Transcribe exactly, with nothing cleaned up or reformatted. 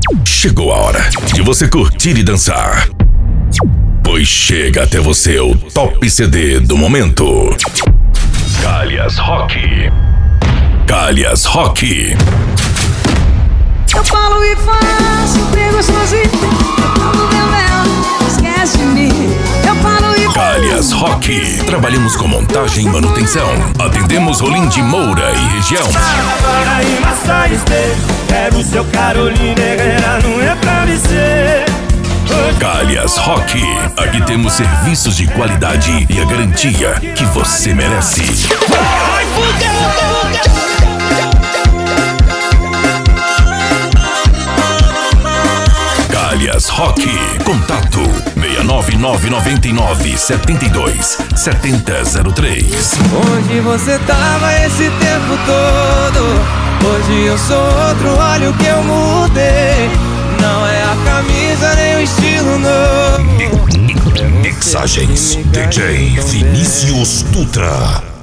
Chegou a hora de você curtir e dançar, pois chega até você o Top C D do momento. Calhas Rock. Calhas Rock. Eu falo e faço, brigo sozinho. Eu falo meu mel, esquece de mim. Eu falo e faço. Calhas Rock. Trabalhamos com montagem e manutenção. Atendemos Rolim de Moura e região. Quero seu Carolina Herrera, não é pra me ser. Calhas Rock. Aqui temos serviços de qualidade e a garantia que você merece. Ai, fudeu! Calhas Rock. Contato seis nove nove nove nove sete dois sete zero zero três. Onde você tava esse tempo todo? Hoje eu sou outro, olha o que eu mudei. Não é a camisa nem o estilo novo. Mixagens D J Vinícius Dutra.